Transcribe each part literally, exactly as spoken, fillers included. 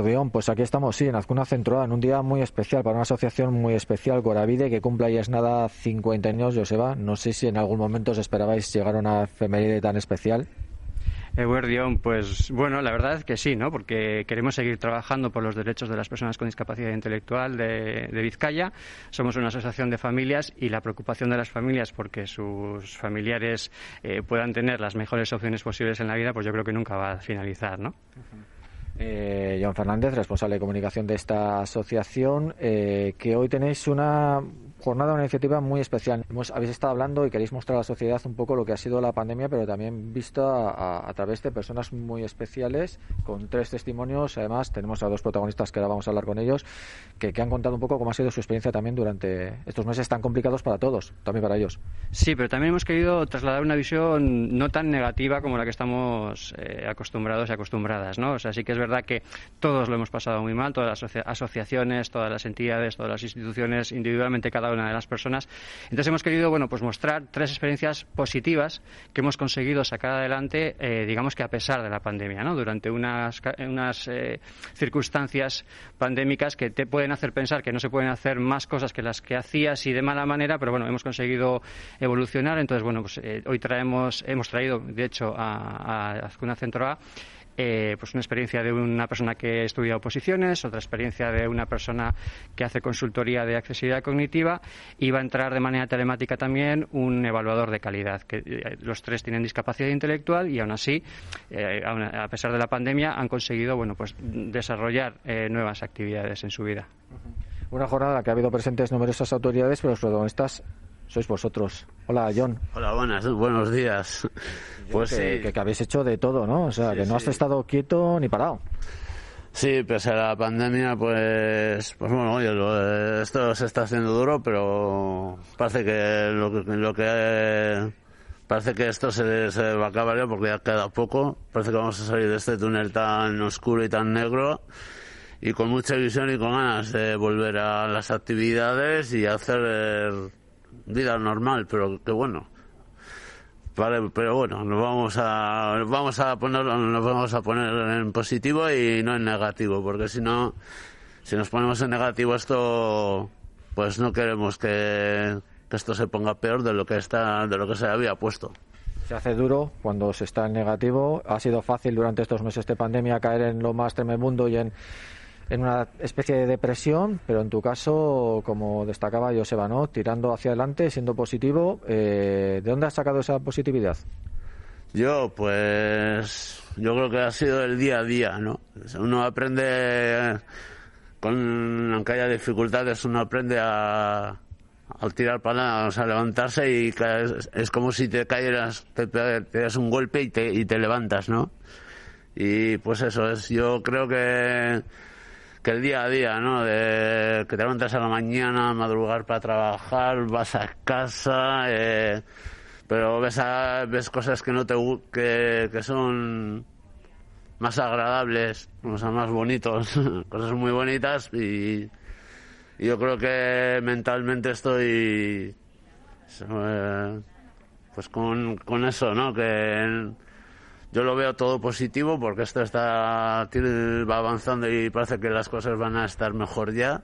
Eguerdión, pues aquí estamos, sí, en Azkuna Zentroa, en un día muy especial, para una asociación muy especial, Gorabide, que cumple ahí es nada cincuenta años, Joseba. No sé si en algún momento os esperabais llegar a una efeméride tan especial. Eguerdión, pues bueno, la verdad es que sí, ¿no? Porque queremos seguir trabajando por los derechos de las personas con discapacidad intelectual de, de Vizcaya. Somos una asociación de familias y la preocupación de las familias porque sus familiares eh, puedan tener las mejores opciones posibles en la vida, pues yo creo que nunca va a finalizar, ¿no? Uh-huh. Eh, Joan Fernández, responsable de comunicación de esta asociación, eh, que hoy tenéis una jornada, una iniciativa muy especial. Hemos, habéis estado hablando y queréis mostrar a la sociedad un poco lo que ha sido la pandemia, pero también visto a, a, a través de personas muy especiales, con tres testimonios. Además, tenemos a dos protagonistas que ahora vamos a hablar con ellos, que, que han contado un poco cómo ha sido su experiencia también durante estos meses tan complicados para todos, también para ellos. Sí, pero también hemos querido trasladar una visión no tan negativa como la que estamos eh, acostumbrados y acostumbradas, ¿no? O sea, sí que es verdad que todos lo hemos pasado muy mal, todas las asocia- asociaciones, todas las entidades, todas las instituciones, individualmente cada una de las personas. Entonces hemos querido, bueno, pues mostrar tres experiencias positivas que hemos conseguido sacar adelante, eh, digamos que a pesar de la pandemia, ¿no? Durante unas, unas eh, circunstancias pandémicas que te pueden hacer pensar que no se pueden hacer más cosas que las que hacías y de mala manera, pero bueno, hemos conseguido evolucionar. Entonces, bueno, pues eh, hoy traemos, hemos traído, de hecho, a, a Azkuna Zentroa Eh, pues una experiencia de una persona que estudia oposiciones, otra experiencia de una persona que hace consultoría de accesibilidad cognitiva, y va a entrar de manera telemática también un evaluador de calidad, que eh, los tres tienen discapacidad intelectual y aún así, eh, a pesar de la pandemia, han conseguido, bueno, pues desarrollar eh, nuevas actividades en su vida. Una jornada en la que ha habido presentes numerosas autoridades, pero los protagonistas sois vosotros. Hola, John. Hola, buenas, buenos días. Pues que, sí. que, que habéis hecho de todo, ¿no? O sea, sí, que no sí. has estado quieto ni parado. Sí, pese a la pandemia, pues, pues bueno, oye, lo, esto se está haciendo duro, pero parece que lo, lo que parece que esto se, se va a acabar ya porque ya queda poco. Parece que vamos a salir de este túnel tan oscuro y tan negro, y con mucha ilusión y con ganas de volver a las actividades y hacer vida normal, pero que bueno. Vale, pero bueno, nos vamos a nos vamos a poner nos vamos a poner en positivo y no en negativo, porque si no, si nos ponemos en negativo, esto, pues no queremos que, que esto se ponga peor de lo que está, de lo que se había puesto. Se hace duro cuando se está en negativo. Ha sido fácil durante estos meses de pandemia caer en lo más tremendo y en en una especie de depresión, pero en tu caso, como destacaba Joseba, ¿no? Tirando hacia adelante, siendo positivo. Eh, ¿de dónde has sacado esa positividad? Yo, pues, yo creo que ha sido el día a día, ¿no? Uno aprende, con, aunque haya dificultades, uno aprende a, a tirar para nada, o sea, a levantarse, y es, es como si te cayeras, te, te das un golpe y te, y te levantas, ¿no? Y pues eso es, yo creo que que el día a día, ¿no? De que te levantas a la mañana, madrugar para trabajar, vas a casa, eh, pero ves a, ves cosas que no te que, que son más agradables, o sea, más bonitos, cosas muy bonitas, y, y yo creo que mentalmente estoy eh, pues con, con eso, ¿no? Que yo lo veo todo positivo porque esto está va avanzando y parece que las cosas van a estar mejor ya,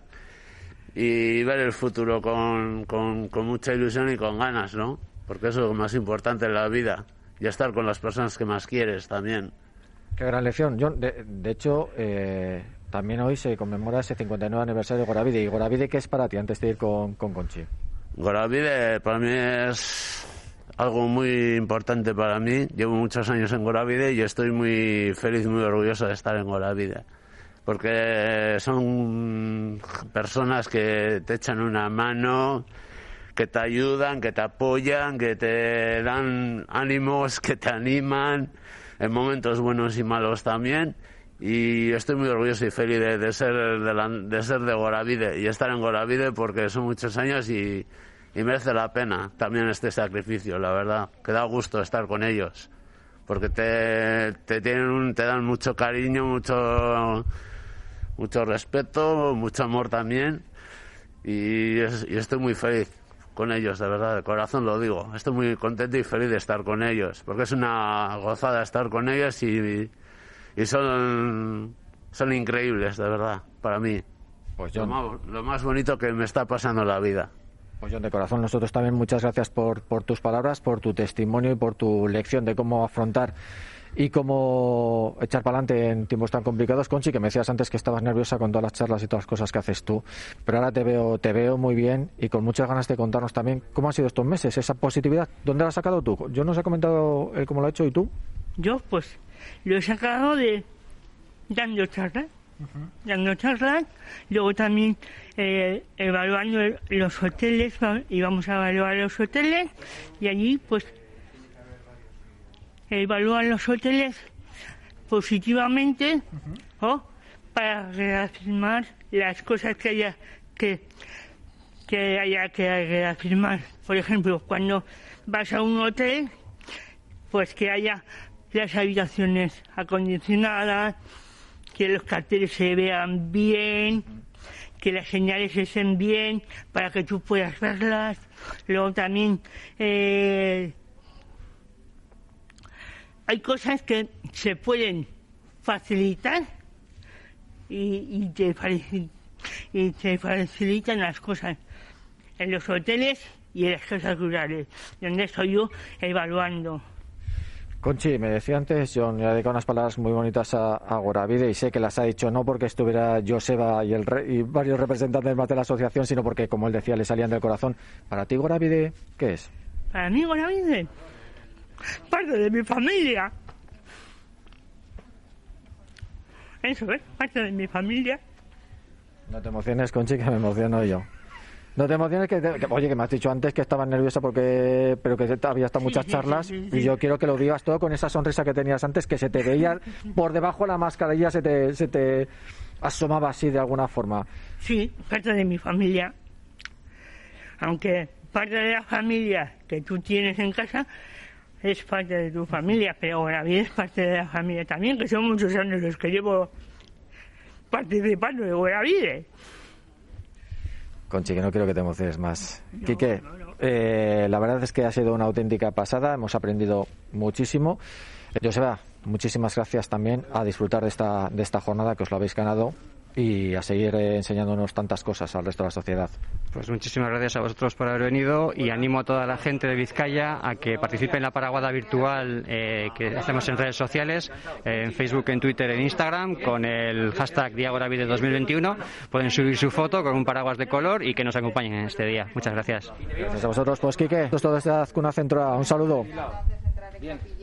y ver el futuro con, con, con mucha ilusión y con ganas, ¿no? Porque eso es lo más importante en la vida, y estar con las personas que más quieres también. Qué gran lección. John, de, de hecho, eh, también hoy se conmemora ese cincuenta y nueve aniversario de Gorabide. ¿Y Gorabide qué es para ti, antes de ir con, con Conchi? Gorabide para mí es algo muy importante para mí. Llevo muchos años en Gorabide y estoy muy feliz, muy orgulloso de estar en Gorabide, porque son personas que te echan una mano, que te ayudan, que te apoyan, que te dan ánimos, que te animan en momentos buenos y malos también. Y estoy muy orgulloso y feliz de, de ser de, la, de ser de Gorabide y estar en Gorabide, porque son muchos años y Y merece la pena también este sacrificio, la verdad, que da gusto estar con ellos, porque te, te tienen un, te dan mucho cariño, mucho mucho respeto, mucho amor también, y, es, y estoy muy feliz con ellos, de verdad, de corazón lo digo. Estoy muy contento y feliz de estar con ellos, porque es una gozada estar con ellos, y, y son son increíbles, de verdad, para mí. Pues yo... lo, más, lo más bonito que me está pasando en la vida. Pues John, de corazón, nosotros también muchas gracias por, por tus palabras, por tu testimonio y por tu lección de cómo afrontar y cómo echar para adelante en tiempos tan complicados. Conchi, que me decías antes que estabas nerviosa con todas las charlas y todas las cosas que haces tú, pero ahora te veo te veo muy bien y con muchas ganas de contarnos también cómo han sido estos meses, esa positividad. ¿Dónde la has sacado tú? Yo no os he comentado él cómo lo ha hecho, ¿y tú? Yo, pues, lo he sacado de dando charlas, uh-huh. dando charlas, luego también eh, evaluando los hoteles, íbamos a evaluar los hoteles y allí, pues, evaluar los hoteles positivamente, uh-huh. ¿o? Para reafirmar las cosas que haya que, que haya que reafirmar. Por ejemplo, cuando vas a un hotel, pues que haya las habitaciones acondicionadas, que los carteles se vean bien, que las señales estén bien para que tú puedas verlas. Luego también eh, hay cosas que se pueden facilitar y, y, te, y te facilitan las cosas en los hoteles y en las casas rurales, donde estoy yo evaluando. Conchi, me decía antes, John, le ha dedicado unas palabras muy bonitas a, a Goravide y sé que las ha dicho no porque estuviera Joseba y, el re, y varios representantes más de la asociación, sino porque, como él decía, le salían del corazón. ¿Para ti, Goravide, qué es? Para mí, Goravide, parte de mi familia. Eso es, parte de mi familia. No te emociones, Conchi, que me emociono yo. No te emociones, que, te, que oye, que me has dicho antes que estabas nerviosa porque pero que había estado muchas sí, charlas sí, sí, sí, y yo quiero que lo digas todo con esa sonrisa que tenías antes, que se te veía por debajo de la mascarilla, se te, se te asomaba así de alguna forma. Sí, parte de mi familia. Aunque parte de la familia que tú tienes en casa es parte de tu familia, pero Goravide es parte de la familia también, que son muchos años los que llevo participando de Goravide. Conchi, que no quiero que te emociones más. No, Quique, no, no. Eh, la verdad es que ha sido una auténtica pasada, hemos aprendido muchísimo. Joseba, muchísimas gracias también, a disfrutar de esta, de esta jornada, que os lo habéis ganado, y a seguir eh, enseñándonos tantas cosas al resto de la sociedad. Pues muchísimas gracias a vosotros por haber venido y animo a toda la gente de Vizcaya a que participe en la paraguada virtual eh, que hacemos en redes sociales, eh, en Facebook, en Twitter, en Instagram, con el hashtag Día Goravide dos mil veintiuno. Pueden subir su foto con un paraguas de color y que nos acompañen en este día. Muchas gracias. Gracias a vosotros. Pues Quique, esto es todo desde Azcuna Centro. Un saludo. Bien.